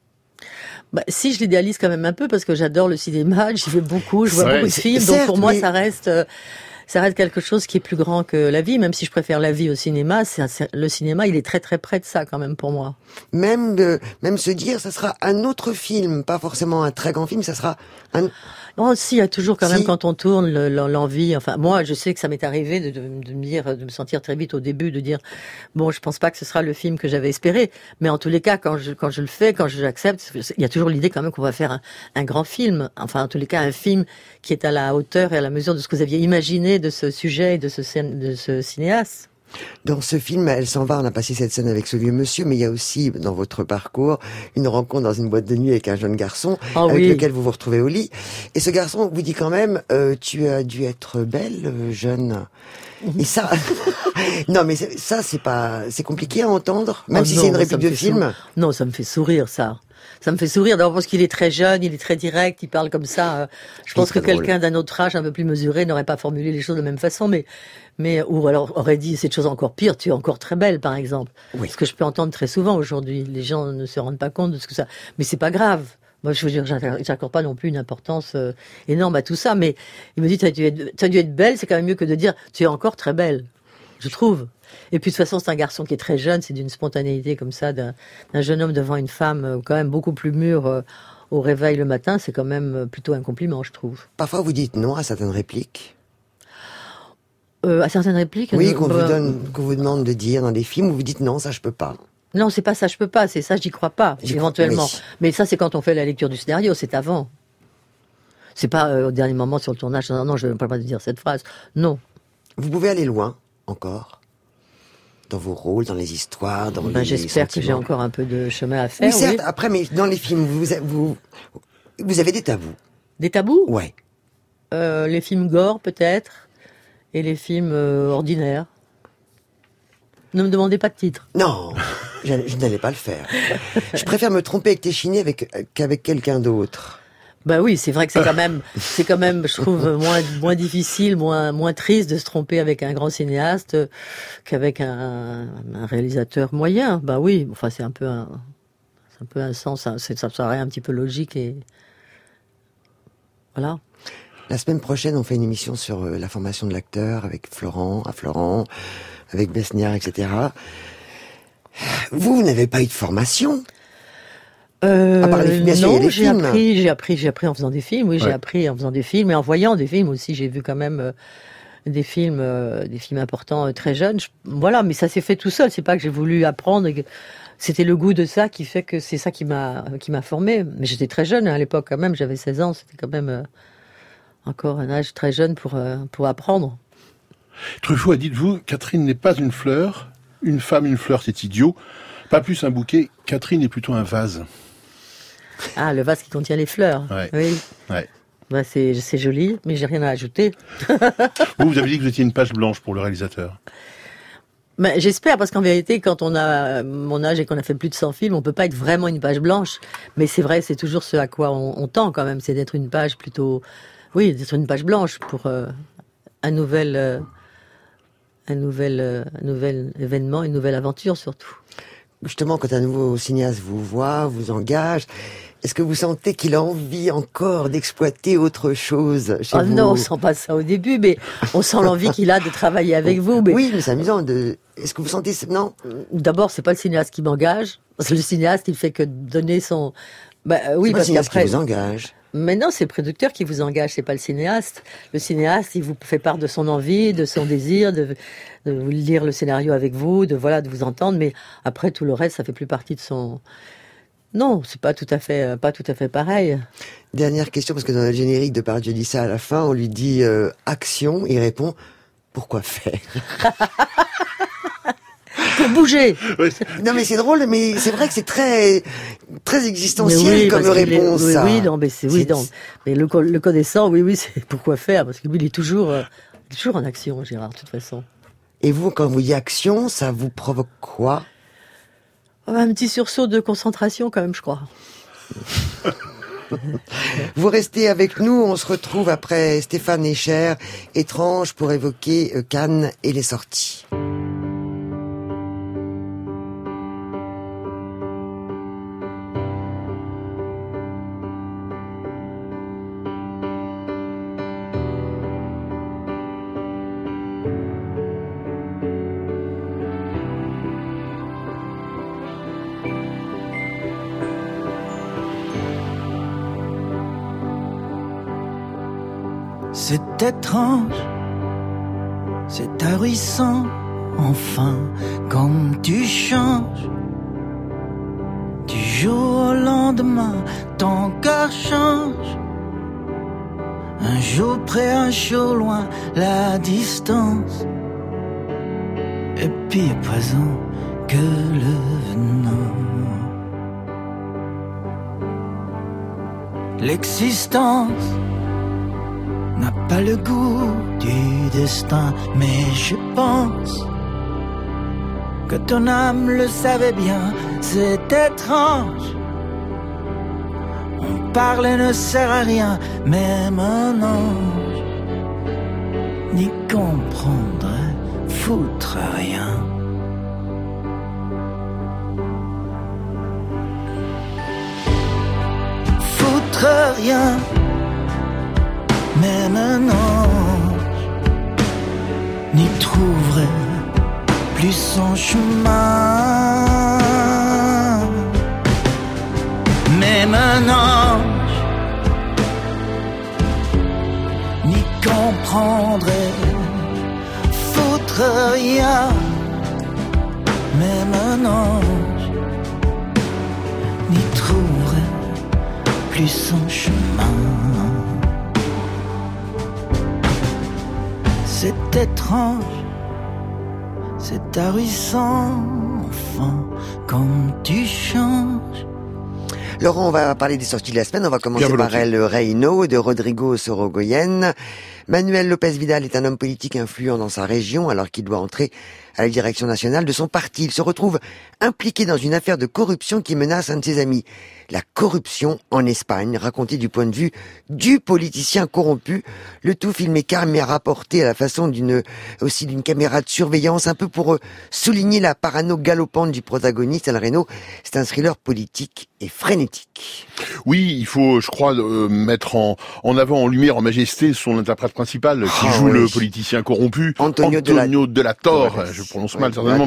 Si, je l'idéalise quand même un peu parce que j'adore le cinéma, j'y vais beaucoup, je vois beaucoup de films, donc pour moi, ça reste quelque chose qui est plus grand que la vie, même si je préfère la vie au cinéma. Le cinéma, il est très très près de ça quand même pour moi. Même se dire, ça sera un autre film, pas forcément un très grand film, ça sera un... Non, si, il y a toujours quand même quand on tourne l'envie. Enfin, moi, je sais que ça m'est arrivé de me sentir très vite au début, de dire bon, je pense pas que ce sera le film que j'avais espéré, mais en tous les cas, quand je le fais, quand j'accepte, il y a toujours l'idée quand même qu'on va faire un grand film. Enfin, en tous les cas, un film qui est à la hauteur et à la mesure de ce que vous aviez imaginé de ce sujet et de ce cinéaste. Dans ce film, Elle s'en va, on a passé cette scène avec ce vieux monsieur, mais il y a aussi, dans votre parcours, une rencontre dans une boîte de nuit avec un jeune garçon, avec lequel vous vous retrouvez au lit. Et ce garçon vous dit quand même, tu as dû être belle, jeune. Et ça, non, mais ça, c'est compliqué à entendre, même si c'est une réplique de film. Non, ça me fait sourire, ça. Ça me fait sourire d'abord parce qu'il est très jeune, il est très direct, il parle comme ça. Je pense que quelqu'un d'un autre âge, un peu plus mesuré, n'aurait pas formulé les choses de la même façon, mais ou alors aurait dit cette chose encore pire, tu es encore très belle, par exemple. Ce que je peux entendre très souvent aujourd'hui. Les gens ne se rendent pas compte de ce que ça. Mais c'est pas grave. Moi, je veux dire, j'accorde pas non plus une importance énorme à tout ça, mais il me dit, t'as dû être belle, c'est quand même mieux que de dire, tu es encore très belle, je trouve. Et puis, de toute façon, c'est un garçon qui est très jeune, c'est d'une spontanéité comme ça, d'un jeune homme devant une femme quand même beaucoup plus mûre au réveil le matin, c'est quand même plutôt un compliment, je trouve. Parfois, vous dites non à certaines répliques. À certaines répliques? Oui, qu'on vous demande de dire dans des films, où vous dites non, ça je peux pas. Non, c'est pas ça, je peux pas, c'est ça, j'y crois pas, éventuellement. Oui. Mais ça, c'est quand on fait la lecture du scénario, c'est avant. C'est pas au dernier moment sur le tournage, non, je ne peux pas dire cette phrase, non. Vous pouvez aller loin, encore, dans vos rôles, dans les histoires, dans les j'espère que j'ai encore un peu de chemin à faire, oui. Certes, après, mais dans les films, vous avez des tabous. Des tabous? Ouais. Les films gore, peut-être, et les films ordinaires. Ne me demandez pas de titre. Non, je n'allais pas le faire. Je préfère me tromper avec Téchiné qu'avec quelqu'un d'autre. Bah oui, c'est vrai que c'est quand même, je trouve, moins difficile, moins triste de se tromper avec un grand cinéaste qu'avec un réalisateur moyen. Bah oui, enfin c'est un peu un sens, ça paraît un petit peu logique et voilà. La semaine prochaine, on fait une émission sur la formation de l'acteur avec Florent, avec Besniard, etc. Vous n'avez pas eu de formation? À part les films, non, les films. j'ai appris en faisant des films, oui, ouais. J'ai appris en faisant des films et en voyant des films aussi. J'ai vu quand même des films importants très jeunes. Voilà, mais ça s'est fait tout seul. C'est pas que j'ai voulu apprendre. C'était le goût de ça qui fait que c'est ça qui m'a formé. Mais j'étais très jeune à l'époque quand même. J'avais 16 ans. C'était quand même encore un âge très jeune pour apprendre. Truffaut a dit de vous, Catherine n'est pas une fleur. Une femme, une fleur, c'est idiot. Pas plus un bouquet. Catherine est plutôt un vase. Ah, le vase qui contient les fleurs. Ouais. Oui. Ouais. Bah, c'est joli, mais j'ai rien à ajouter. Vous avez dit que vous étiez une page blanche pour le réalisateur. Mais j'espère, parce qu'en vérité, quand on a mon âge et qu'on a fait plus de 100 films, on peut pas être vraiment une page blanche. Mais c'est vrai, c'est toujours ce à quoi on tend quand même, c'est d'être une page plutôt... Oui, d'être une page blanche pour un nouvel événement, une nouvelle aventure surtout. Justement, quand un nouveau cinéaste vous voit, vous engage, est-ce que vous sentez qu'il a envie encore d'exploiter autre chose chez vous? Non, on sent pas ça au début, mais on sent l'envie qu'il a de travailler avec vous. Mais... Oui, mais c'est amusant. Est-ce que vous sentez... Non. D'abord, c'est pas le cinéaste qui m'engage. Parce que le cinéaste, il fait que donner son... oui, c'est pas le cinéaste qui vous engage. Mais non, c'est le producteur qui vous engage, c'est pas le cinéaste. Le cinéaste, il vous fait part de son envie, de son désir, de lire le scénario avec vous, de vous entendre. Mais après, tout le reste, ça fait plus partie de son... Non, c'est pas tout à fait pareil. Dernière question, parce que dans le générique de Depardieu dit ça à la fin, on lui dit action, il répond pourquoi faire? Pour bouger. Non mais c'est drôle, mais c'est vrai que c'est très existentiel comme réponse. Mais le connaissant, oui, c'est pourquoi faire, parce que lui il est toujours en action, Gérard, de toute façon. Et vous, quand vous dites action, ça vous provoque quoi? Un petit sursaut de concentration quand même, je crois. Vous restez avec nous, on se retrouve après Stéphane Escher, Étrange, pour évoquer Cannes et les sorties. C'est étrange, c'est ahurissant, enfin, comme tu changes. Du jour au lendemain, ton cœur change. Un jour près, un jour loin, la distance. Et puis à présent, que le venant. L'existence n'a pas le goût du destin, mais je pense que ton âme le savait bien, c'est étrange. On parle et ne sert à rien, même un ange n'y comprendrait foutre rien. n'y trouverait plus son chemin. Même un ange n'y comprendrait foutre rien. Même un ange n'y trouverait plus son chemin. C'est étrange, c'est ahurissant, enfin, comme tu changes. Laurent, on va parler des sorties de la semaine. On va commencer par El Reino de Rodrigo Sorogoyen. Manuel López Vidal est un homme politique influent dans sa région alors qu'il doit entrer à la direction nationale de son parti. Il se retrouve impliqué dans une affaire de corruption qui menace un de ses amis. La corruption en Espagne, racontée du point de vue du politicien corrompu. Le tout filmé mais rapporté à la façon d'une caméra de surveillance, un peu pour souligner la parano galopante du protagoniste. El Reino, c'est un thriller politique et frénétique. Oui, il faut, je crois, mettre en avant, en lumière, en majesté, son interprète principal qui joue le politicien corrompu, Antonio de la Torre. Je prononce mal certainement,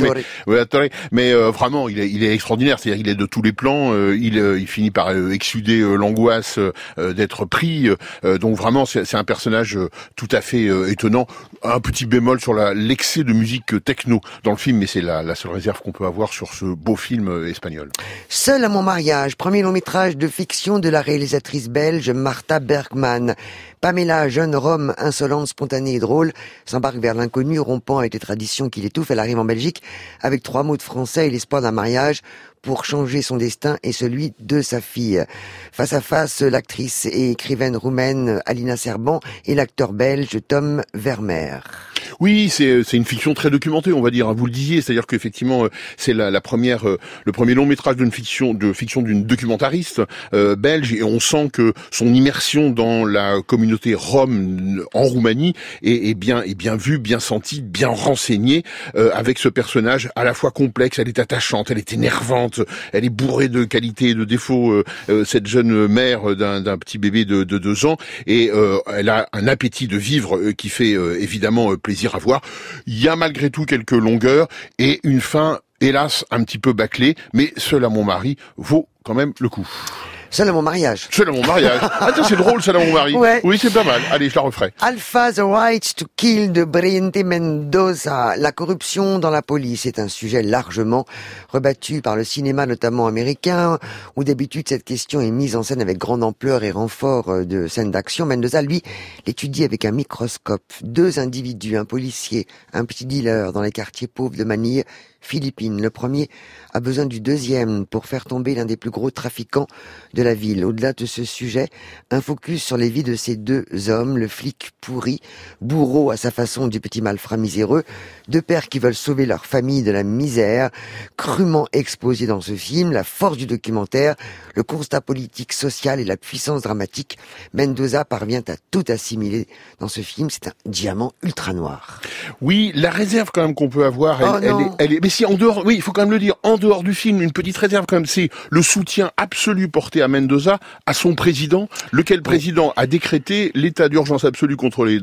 mais vraiment, il est extraordinaire. C'est-à-dire, il est de tous les plans. Il finit par exsuder l'angoisse d'être pris. Donc vraiment, c'est un personnage tout à fait étonnant. Un petit bémol sur l'excès de musique techno dans le film, mais c'est la seule réserve qu'on peut avoir sur ce beau film espagnol. Seul à mon mariage, premier long métrage de fiction de la réalisatrice belge Martha Bergman. Pamela, jeune Rome insolente, spontanée et drôle, s'embarque vers l'inconnu, rompant avec les traditions qui l'étouffent. Elle arrive en Belgique avec 3 mots de français et l'espoir d'un mariage pour changer son destin et celui de sa fille. Face à face, l'actrice et écrivaine roumaine Alina Serban et l'acteur belge Tom Vermeer. Oui, c'est une fiction très documentée, on va dire. Vous le disiez, c'est-à-dire qu'effectivement, c'est le premier long métrage d'une fiction d'une documentariste belge, et on sent que son immersion dans la communauté rome en Roumanie est bien vue, bien sentie, bien renseignée, avec ce personnage à la fois complexe. Elle est attachante, elle est énervante, elle est bourrée de qualités et de défauts. Cette jeune mère d'un petit bébé de 2 ans, et elle a un appétit de vivre qui fait évidemment plaisir à voir. Il y a malgré tout quelques longueurs et une fin, hélas, un petit peu bâclée, mais Seul à mon mari vaut quand même le coup. Seul à mon mariage. Seul à mon mariage. Ah, c'est drôle, Seul à mon mari. Ouais. Oui, c'est pas mal. Allez, je la referai. Alpha, The Right to Kill de Briente Mendoza. La corruption dans la police est un sujet largement rebattu par le cinéma, notamment américain, où d'habitude cette question est mise en scène avec grande ampleur et renfort de scènes d'action. Mendoza, lui, l'étudie avec un microscope. 2 individus, un policier, un petit dealer dans les quartiers pauvres de Manille, Philippines. Le premier a besoin du deuxième pour faire tomber l'un des plus gros trafiquants de la ville. Au-delà de ce sujet, un focus sur les vies de ces 2 hommes, le flic pourri, bourreau à sa façon du petit malfrat miséreux, 2 pères qui veulent sauver leur famille de la misère, crûment exposé dans ce film, la force du documentaire, le constat politique, social et la puissance dramatique. Mendoza parvient à tout assimiler dans ce film. C'est un diamant ultra noir. Oui, la réserve quand même qu'on peut avoir, elle est, mais si en dehors, oui, il faut quand même le dire, en dehors du film, une petite réserve quand même, c'est le soutien absolu porté à Mendoza, à son président, lequel président a décrété l'état d'urgence absolu contre les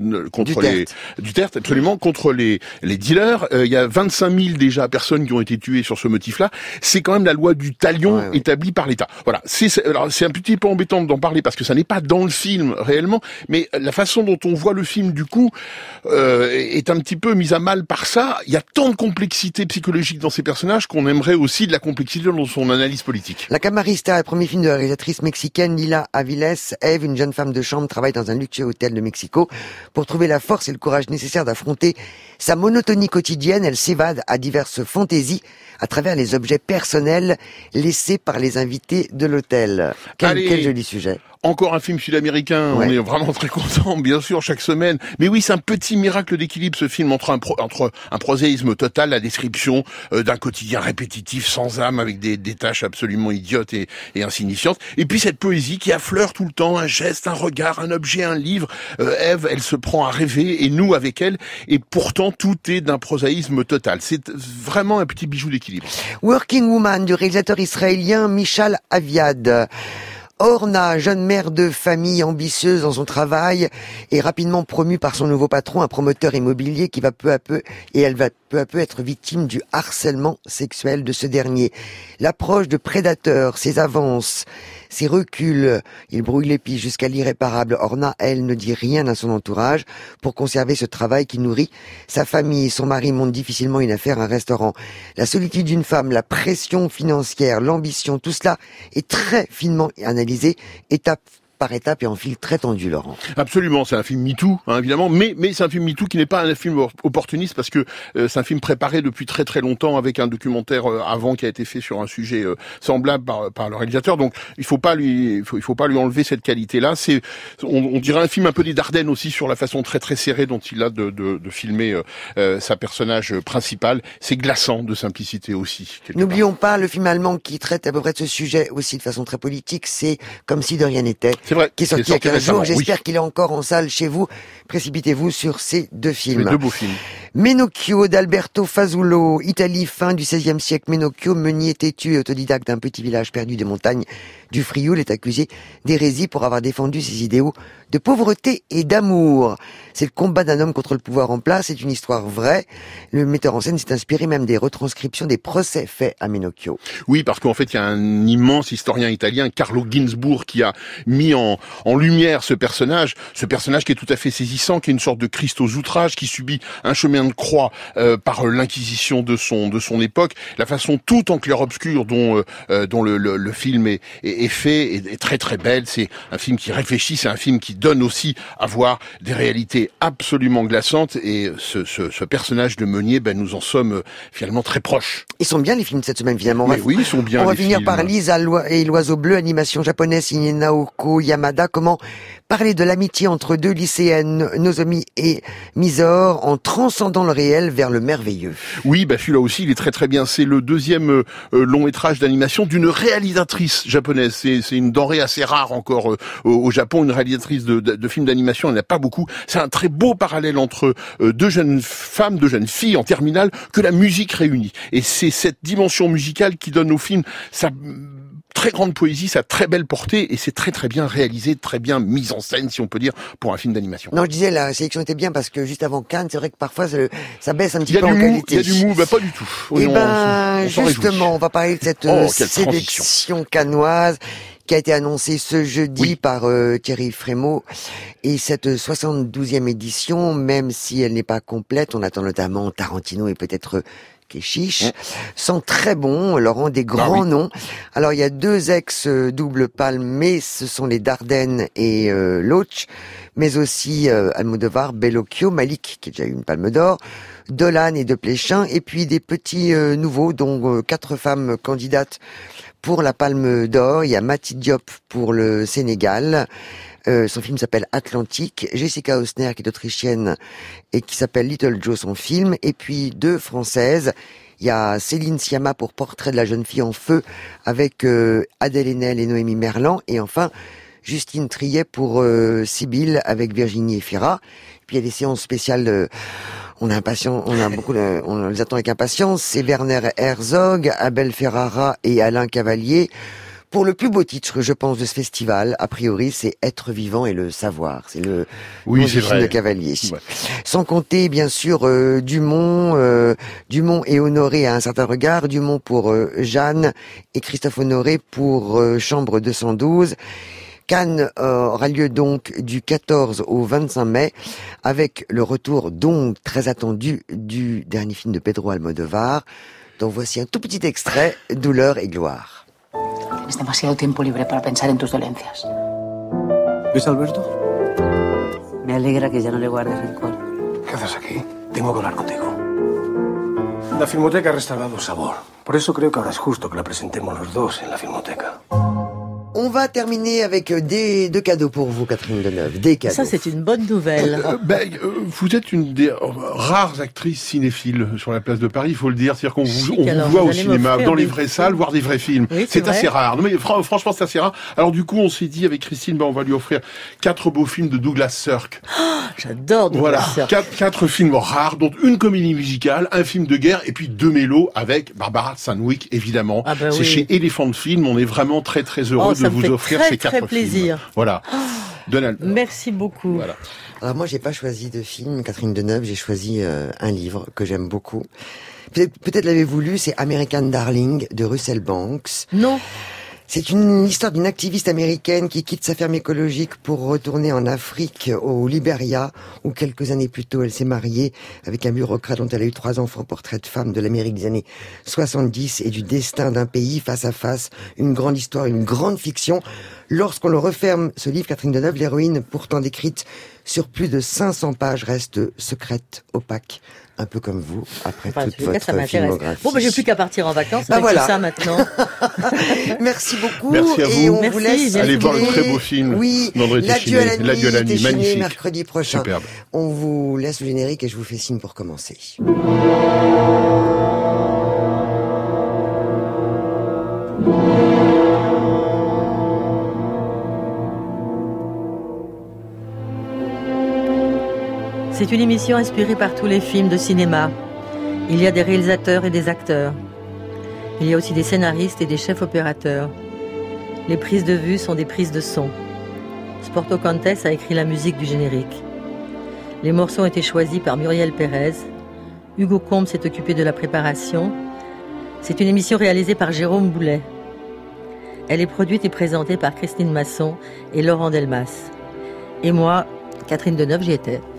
Duterte, absolument, contre les dealers. Il y a 25 000 déjà personnes qui ont été tuées sur ce motif-là. C'est quand même la loi du talion établie par l'État. Voilà. Alors c'est un petit peu embêtant d'en parler parce que ça n'est pas dans le film réellement, mais la façon dont on voit le film du coup est un petit peu mise à mal par ça. Il y a tant de complexité psychologique dans ces personnages qu'on aimerait aussi de la complexité dans son analyse politique. La Camarista, le premier film de la réalisatrice mexicaine Lila Aviles. Eve, une jeune femme de chambre, travaille dans un luxueux hôtel de Mexico. Pour trouver la force et le courage nécessaires d'affronter sa monotonie quotidienne, elle s'évade à diverses fantaisies à travers les objets personnels laissés par les invités de l'hôtel. Quel joli sujet. Encore un film sud-américain, on est vraiment très content, bien sûr, chaque semaine. Mais oui, c'est un petit miracle d'équilibre, ce film, entre un proséisme total, la description d'un quotidien répétitif, sans âme, avec des tâches absolument idiotes et insignifiantes. Et puis cette poésie qui affleure tout le temps, un geste, un regard, un objet, un livre. Ève, elle se prend à rêver, et nous avec elle. Et pourtant, tout est d'un prosaïsme total. C'est vraiment un petit bijou d'équilibre. Working Woman, du réalisateur israélien Michal Aviad. Orna, jeune mère de famille ambitieuse dans son travail, est rapidement promue par son nouveau patron, un promoteur immobilier qui va peu à peu être victime du harcèlement sexuel de ce dernier. L'approche de prédateurs, ses avances, ses reculs, il brouille les pistes jusqu'à l'irréparable. Orna, elle, ne dit rien à son entourage pour conserver ce travail qui nourrit sa famille. Son mari monte difficilement une affaire, un restaurant. La solitude d'une femme, la pression financière, l'ambition, tout cela est très finement analysé étape par étape et en fil très tendu, Laurent. Absolument, c'est un film MeToo, évidemment, mais c'est un film MeToo qui n'est pas un film opportuniste parce que c'est un film préparé depuis très très longtemps avec un documentaire avant qui a été fait sur un sujet semblable par le réalisateur. Donc il faut pas lui enlever cette qualité-là. C'est on dirait un film un peu des Dardennes aussi sur la façon très très serrée dont il a de filmer sa personnage principale. C'est glaçant de simplicité aussi. N'oublions pas le film allemand qui traite à peu près de ce sujet aussi de façon très politique. C'est Comme si de rien n'était. C'est vrai. Qui est sorti il y a 15 jours. J'espère qu'il est encore en salle chez vous. Précipitez-vous sur ces deux films. Les deux beaux films. Menocchio d'Alberto Fazulo, Italie, fin du XVIe siècle. Menocchio, meunier têtu et autodidacte d'un petit village perdu des montagnes du Frioul, est accusé d'hérésie pour avoir défendu ses idéaux de pauvreté et d'amour. C'est le combat d'un homme contre le pouvoir en place. C'est une histoire vraie. Le metteur en scène s'est inspiré même des retranscriptions des procès faits à Menocchio. Oui, parce qu'en fait, il y a un immense historien italien, Carlo Ginzburg, qui a mis en lumière ce personnage qui est tout à fait saisissant, qui est une sorte de Christ aux outrages, qui subit un chemin de croix par l'inquisition de son époque. La façon tout en clair-obscur dont le film est fait est très très belle. C'est un film qui réfléchit, c'est un film qui donne aussi à voir des réalités absolument glaçantes. Et ce personnage de meunier, nous en sommes finalement très proches. Ils sont bien les films de cette semaine finalement. Mais oui, ils sont bien. On va finir par Lisa et l'oiseau bleu, animation japonaise signée Naoko Yamada. Comment parler de l'amitié entre deux lycéennes, Nozomi et Misor, en transcendant le réel vers le merveilleux. Oui, celui-là aussi, il est très très bien. C'est le deuxième long métrage d'animation d'une réalisatrice japonaise. C'est une denrée assez rare encore au Japon, une réalisatrice de films d'animation. Il n'y en a pas beaucoup. C'est un très beau parallèle entre deux jeunes femmes, deux jeunes filles en terminale que la musique réunit. Et c'est cette dimension musicale qui donne au film sa très grande poésie, sa très belle portée, et c'est très très bien réalisé, très bien mis en scène, si on peut dire, pour un film d'animation. Non, je disais, la sélection était bien parce que juste avant Cannes, c'est vrai que parfois ça baisse un petit peu en qualité. Il y a du mou, pas du tout. Justement, on va parler de cette sélection cannoise qui a été annoncée ce jeudi par Thierry Frémaux. Et cette 72e édition, même si elle n'est pas complète, on attend notamment Tarantino et peut-être Keshish, sont très bons, Laurent, des grands noms. Alors il y a deux ex-double palme, mais ce sont les Dardennes et Loach, mais aussi Almodovar, Bellocchio, Malik, qui a déjà eu une palme d'or, Dolan et De Pléchin, et puis des petits nouveaux, dont 4 femmes candidates pour la palme d'or. Il y a Mati Diop pour le Sénégal. Son film s'appelle Atlantique. Jessica Hausner, qui est autrichienne et qui s'appelle Little Joe, son film. Et puis 2 françaises. Il y a Céline Sciamma pour Portrait de la jeune fille en feu avec Adèle Haenel et Noémie Merlan. Et enfin, Justine Triet pour Sibylle avec Virginie Efira. Puis il y a des séances spéciales. On les attend avec impatience. C'est Werner Herzog, Abel Ferrara et Alain Cavalier. Pour le plus beau titre, je pense, de ce festival, a priori, c'est Être vivant et le savoir. C'est le film de Cavalier. Ouais. Sans compter, bien sûr, Dumont et Honoré à un certain regard. Dumont pour Jeanne et Christophe Honoré pour Chambre 212. Cannes aura lieu donc du 14 au 25 mai avec le retour donc très attendu du dernier film de Pedro Almodovar. Donc voici un tout petit extrait, Douleur et gloire. Tienes demasiado tiempo libre para pensar en tus dolencias. ¿Ves a Alberto? Me alegra que ya no le guardes rencor. ¿Qué haces aquí? Tengo que hablar contigo. La Filmoteca ha restaurado sabor. Por eso creo que ahora es justo que la presentemos los dos en la Filmoteca. On va terminer avec deux cadeaux pour vous, Catherine Deneuve. Des cadeaux. Ça, c'est une bonne nouvelle. Vous êtes une des rares actrices cinéphiles sur la place de Paris, il faut le dire. C'est-à-dire qu'on vous voit au cinéma, dans les vraies salles, voir des vrais films. Oui, c'est assez rare. Non, mais franchement, c'est assez rare. Alors du coup, on s'est dit avec Christine, on va lui offrir 4 beaux films de Douglas Sirk. Oh, j'adore Douglas Sirk. 4 films rares, dont une comédie musicale, un film de guerre, et puis 2 mélos avec Barbara Stanwyck, évidemment. C'est chez Elephant Film. On est vraiment très très heureux de vous offrir ces 4 films. Plaisir. Voilà. Donald. Merci beaucoup. Voilà. Alors moi, j'ai pas choisi de film, Catherine Deneuve, j'ai choisi un livre que j'aime beaucoup. Peut-être l'avez-vous lu, c'est American Darling de Russell Banks. Non. C'est une histoire d'une activiste américaine qui quitte sa ferme écologique pour retourner en Afrique, au Libéria, où quelques années plus tôt, elle s'est mariée avec un bureaucrate dont elle a eu 3 enfants, portrait de femme de l'Amérique des années 70 et du destin d'un pays face à face. Une grande histoire, une grande fiction. Lorsqu'on le referme, ce livre, Catherine Deneuve, l'héroïne, pourtant décrite sur plus de 500 pages, reste secrète, opaque. Un peu comme vous, après toute votre filmographie. Bon, j'ai plus qu'à partir en vacances avec voilà. tout ça maintenant. Merci beaucoup. Merci à vous. Et on vous laisse allez voir le très beau film. Oui, L'adieu à la nuit, magnifique. Mercredi prochain. Superbe. On vous laisse le générique et je vous fais signe pour commencer. C'est une émission inspirée par tous les films de cinéma. Il y a des réalisateurs et des acteurs. Il y a aussi des scénaristes et des chefs opérateurs. Les prises de vue sont des prises de son. Sporto Contes a écrit la musique du générique. Les morceaux ont été choisis par Muriel Pérez. Hugo Combe s'est occupé de la préparation. C'est une émission réalisée par Jérôme Boulet. Elle est produite et présentée par Christine Masson et Laurent Delmas. Et moi, Catherine Deneuve, j'y étais.